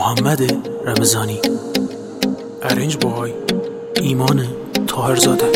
محمد رمضانی، ارنج بای ایمان طاهرزاده.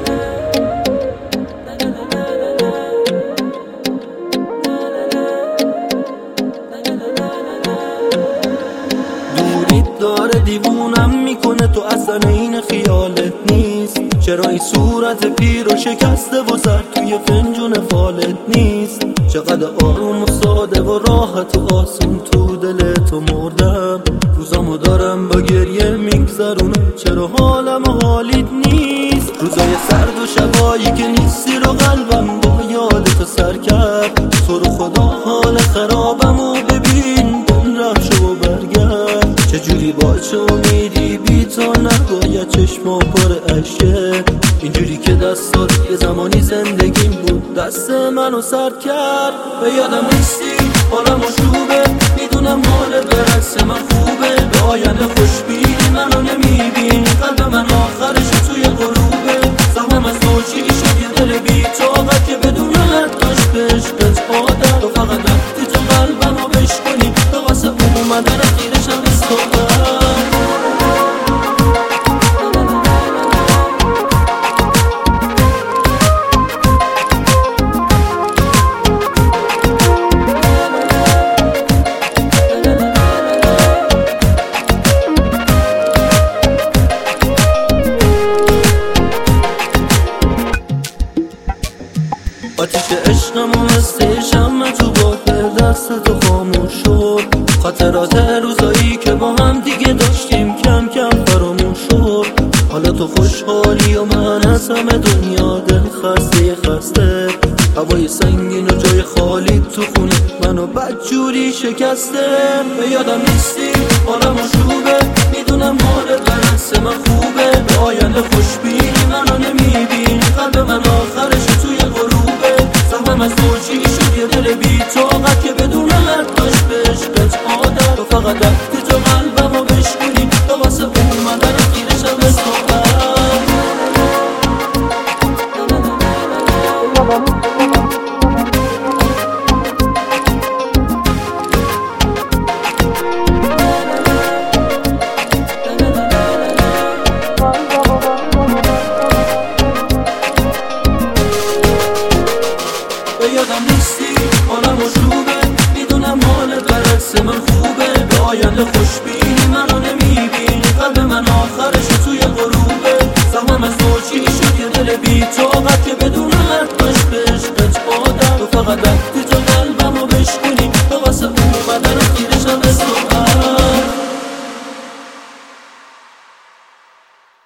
دوریت داره دیوونم میکنه، تو اصلا این خیالت نیست. چرا این صورت پیر و شکسته و سر توی فنجون فالت نیست؟ چقدر آروم و ساده و راحت و آسون تو دل تو مردم. روزامو دارم با گریه میگذرونم، چرا حالم و حالیت نیست؟ روزای سرد و شبایی که نیستی رو قلبم با یاد تو سر کرد. تو رو خدا حال خرابم و ببین دل رفت شو و برگرد. چجوری با چه امیدی بی تو نباید چشما پر عشقه، اینجوری که دستات یه زمانی زندگیم بود دست منو سرد کرد. به یادم نیستی حالم و شوبه، میدونم حالت برس من خوبه. به آینده خوشبینی منو نمیبینی، قلب من آخرش توی غروبه. زحمم از تو چی شد یه دل بی طاقت که بدون حد داشت به عشقت عادت. تو فقط رفتی تو قلبمو بشکنی، تو واسه اومدن خیرشم استوبه. آتیش عشقم و مثل شمع تو باد دست تو خاموش شد. خاطرات روزایی که با هم دیگه داشتیم کم کم فراموش شد. حالا تو خوشحالی و من از همه دنیا دل خسته. هوای سنگین و جای خالی تو خونه منو بدجوری شکسته. به یادم نیستی حالم و شوبه، میدونم حالت برس من خوبه. به آینده خوشبینی منو نمیبینی، قلب من آخرش توی غروبه. زحمم از تو چی شد یه دل بی طاقت که بدون حد داشت به عشقت عادت. تو فقط رفتی تو قلبمو بشکنی، تو واسه اومدن خیرشم استوبه. به یادم نیستی حالم و شوبه، میدونم حالت برعکس من خوبه. به آینده خوشبینی منو نمیبینی، قلب من آخرش توی غروبه. زحمم از تو چی شد یه دل بی طاقت که بدون